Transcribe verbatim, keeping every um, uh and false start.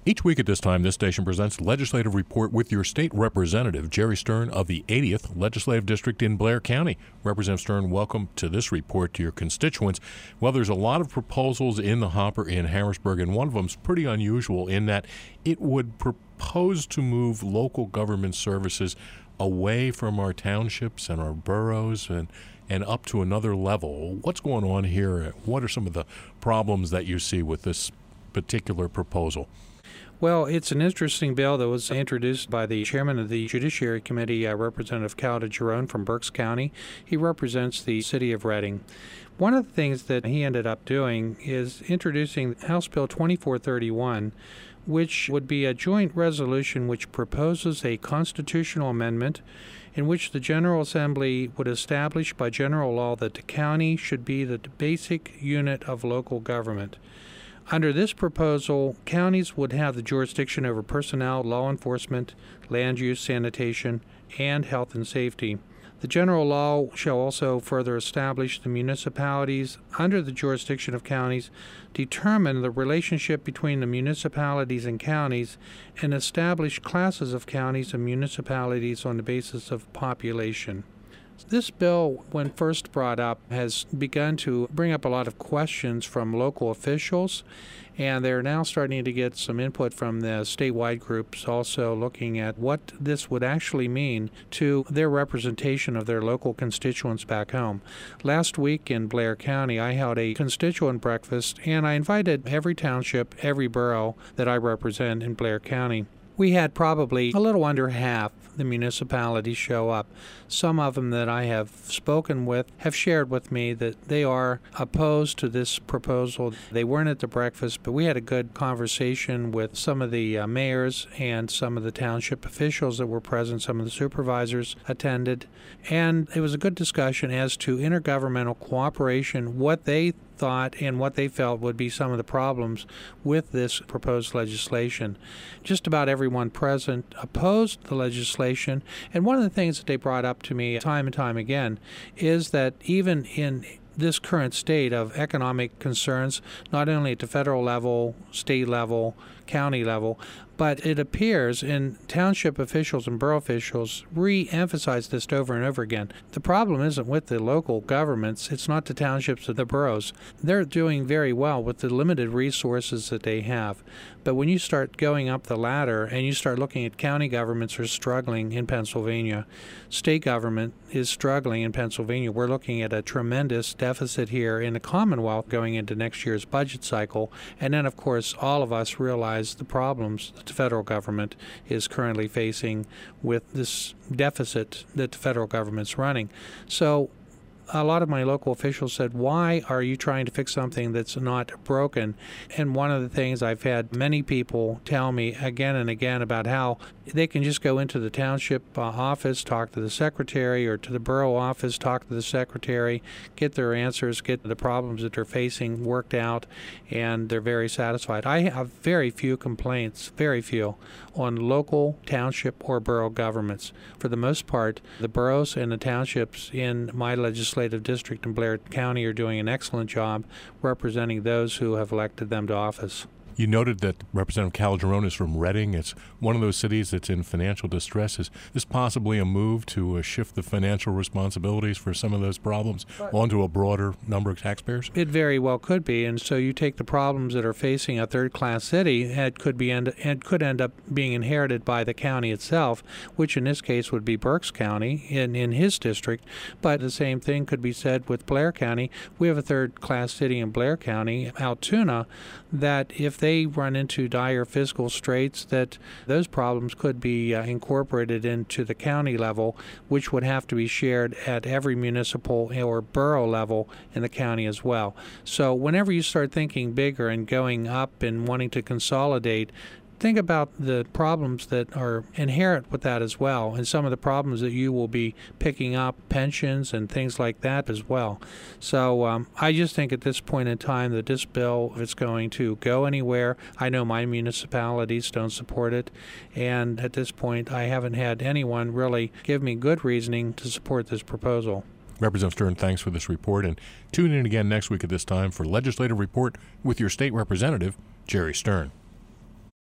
Each week at this time, this station presents Legislative Report with your state representative, Jerry Stern of the eightieth Legislative District in Blair County. Representative Stern, welcome to this report to your constituents. Well, there's a lot of proposals in the hopper in Harrisburg, and one of them is pretty unusual in that it would propose to move local government services away from our townships and our boroughs and and up to another level. What's going on here? What are some of the problems that you see with this particular proposal? Well, it's an interesting bill that was introduced by the chairman of the Judiciary Committee, uh, Representative Cal DeGiron from Berks County. He represents the city of Reading. One of the things that he ended up doing is introducing House Bill twenty-four thirty-one, which would be a joint resolution which proposes a constitutional amendment in which the General Assembly would establish by general law that the county should be the basic unit of local government. Under this proposal, counties would have the jurisdiction over personnel, law enforcement, land use, sanitation, and health and safety. The general law shall also further establish the municipalities under the jurisdiction of counties, determine the relationship between the municipalities and counties, and establish classes of counties and municipalities on the basis of population. This bill, when first brought up, has begun to bring up a lot of questions from local officials, and they're now starting to get some input from the statewide groups also looking at what this would actually mean to their representation of their local constituents back home. Last week in Blair County, I held a constituent breakfast, and I invited every township, every borough that I represent in Blair County. We had probably a little under half the municipalities show up. Some of them that I have spoken with have shared with me that they are opposed to this proposal. They weren't at the breakfast, but we had a good conversation with some of the uh, mayors and some of the township officials that were present. Some of the supervisors attended, and it was a good discussion as to intergovernmental cooperation, what they thought and what they felt would be some of the problems with this proposed legislation. Just about everyone present opposed the legislation, and one of the things that they brought up to me time and time again is that even in this current state of economic concerns, not only at the federal level, state level, county level, but it appears, and township officials and borough officials re-emphasize this over and over again. The problem isn't with the local governments, it's not the townships or the boroughs. They're doing very well with the limited resources that they have. But when you start going up the ladder and you start looking at county governments are struggling in Pennsylvania, state government is struggling in Pennsylvania. We're looking at a tremendous deficit here in the Commonwealth going into next year's budget cycle. And then, of course, all of us realize the problems that the federal government is currently facing with this deficit that the federal government's running. So a lot of my local officials said, why are you trying to fix something that's not broken? And one of the things I've had many people tell me again and again about how they can just go into the township uh, office, talk to the secretary, or to the borough office, talk to the secretary, get their answers, get the problems that they're facing worked out, and they're very satisfied. I have very few complaints, very few, on local, township, or borough governments. For the most part, the boroughs and the townships in my legislative district in Blair County are doing an excellent job representing those who have elected them to office. You noted that Representative Cal DeGiron is from Reading. It's one of those cities that's in financial distress. Is this possibly a move to uh, shift the financial responsibilities for some of those problems onto a broader number of taxpayers? It very well could be. And so you take the problems that are facing a third-class city, it could be end, it could end up being inherited by the county itself, which in this case would be Berks County in, in his district. But the same thing could be said with Blair County. We have a third-class city in Blair County, Altoona, that if they run into dire fiscal straits, that those problems could be uh, incorporated into the county level, which would have to be shared at every municipal or borough level in the county as well. So whenever you start thinking bigger and going up and wanting to consolidate, think about the problems that are inherent with that as well, and some of the problems that you will be picking up, pensions and things like that as well. So um, I just think at this point in time that this bill, if it's going to go anywhere, I know my municipalities don't support it, and at this point I haven't had anyone really give me good reasoning to support this proposal. Representative Stern, thanks for this report, and tune in again next week at this time for Legislative Report with your state representative, Jerry Stern.